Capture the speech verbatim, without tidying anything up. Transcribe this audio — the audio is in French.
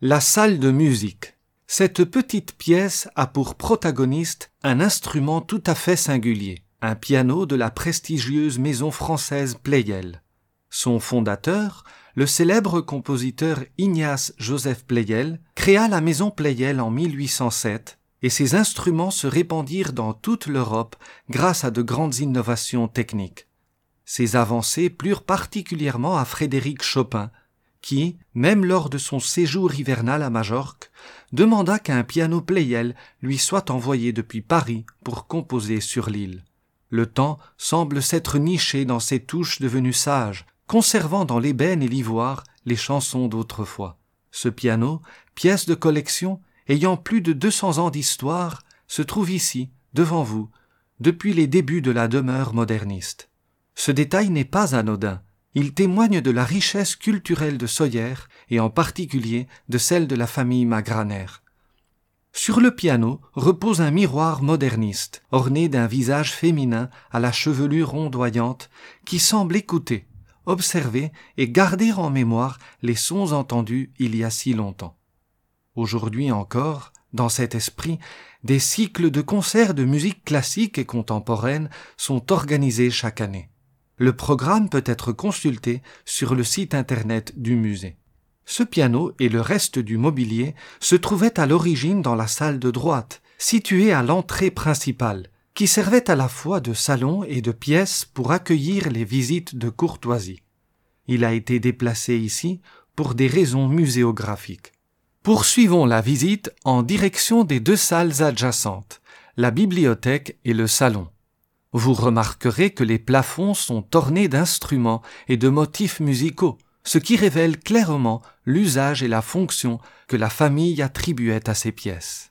La salle de musique. Cette petite pièce a pour protagoniste un instrument tout à fait singulier, un piano de la prestigieuse maison française Pleyel. Son fondateur, le célèbre compositeur Ignace Joseph Pleyel, créa la maison Pleyel en mille huit cent sept et ses instruments se répandirent dans toute l'Europe grâce à de grandes innovations techniques. Ces avancées plurent particulièrement à Frédéric Chopin, qui, même lors de son séjour hivernal à Majorque, demanda qu'un piano Pleyel lui soit envoyé depuis Paris pour composer sur l'île. Le temps semble s'être niché dans ces touches devenues sages, conservant dans l'ébène et l'ivoire les chansons d'autrefois. Ce piano, pièce de collection, ayant plus de deux cents ans d'histoire, se trouve ici, devant vous, depuis les débuts de la demeure moderniste. Ce détail n'est pas anodin. Il témoigne de la richesse culturelle de Soyer et en particulier de celle de la famille Magraner. Sur le piano repose un miroir moderniste, orné d'un visage féminin à la chevelure ondoyante qui semble écouter, observer et garder en mémoire les sons entendus il y a si longtemps. Aujourd'hui encore, dans cet esprit, des cycles de concerts de musique classique et contemporaine sont organisés chaque année. Le programme peut être consulté sur le site internet du musée. Ce piano et le reste du mobilier se trouvaient à l'origine dans la salle de droite, située à l'entrée principale, qui servait à la fois de salon et de pièce pour accueillir les visites de courtoisie. Il a été déplacé ici pour des raisons muséographiques. Poursuivons la visite en direction des deux salles adjacentes, la bibliothèque et le salon. Vous remarquerez que les plafonds sont ornés d'instruments et de motifs musicaux, ce qui révèle clairement l'usage et la fonction que la famille attribuait à ces pièces.